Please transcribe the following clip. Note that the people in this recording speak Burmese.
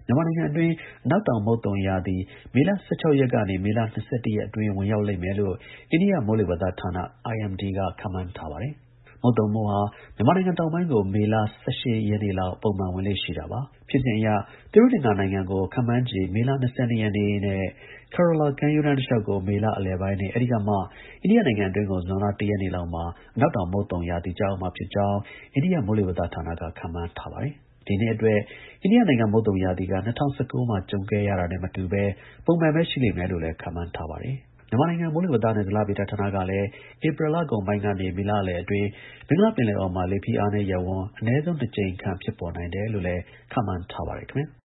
မြန်မာနိုင်ငံအတွင်းအနောက်တောင်မုတ်သုန်ရာသီမေလ 16 ရက်ကနေမေလ 21 ရက်အတွင်းဝင်ရောက်လိမ့်မယ်လို့အိန္ဒိယမိုးလေဝသဌာန IMD ကခန့်မှန်းထားပါတယ်မုတ်သုန်မိုးဟာမြန်မာနိုင်ငံတောင်ပိုင်းကိုမေလ 18 ရက်နေ့လောက်ပုံမှန်ဝင်လေ့ရှိတာပါဖြစ်စဉ်အရသီရိလင်္ကာနိုင်ငံကိုခန့်မှန်းခြေမေလ 22 ရက်နေ့နဲ့Kerala ကမ်းရိုးတန်းတစ်လျှောက်ကိုမေလအလယ်ပိုင်းနဲ့အဲဒီကမှအိန္ဒိယနိုင်ငံအတွင်းကိုဇွန်လ 1 ရက်နေ့လောက်မှာအနောက်တောင်မုတ်သုန်ရာသီကျရောက်မှာဖြစ်ကြောင်းအိန္ဒိယမိုးလေဝသဌာနကခန့်မှန်းထားပါတယ်ဒီနှစ်အတွက်အိန္ဒိယနိုင်ငံမုတ်သုန်ရာသီက2019မှာကြုံခဲ့ရတာနဲ့မတူဘဲပုံမှန်ပဲရှိလိမ့်မယ်လို့လည်းခန့်မှန်းထားပါတယ်မြန်မာနိုင်ငံမိုးလေဝသနဲ့ဇလဗေဒဌာနကလည်းဧပြီလကုန်ပိုင်းကနေမေလအလယ်အတွင်းဘင်္ဂလားပင်လယ်အော်မှာလေဖိအားနည်းရပ်ဝန်းအနည်းဆုံး 2 ကြိမ်ခန့်ဖြစ်ပေါ်နိုင်တယ်လို့လည်းခန့်မှန်းထားပါတယ်ခင်ဗျာ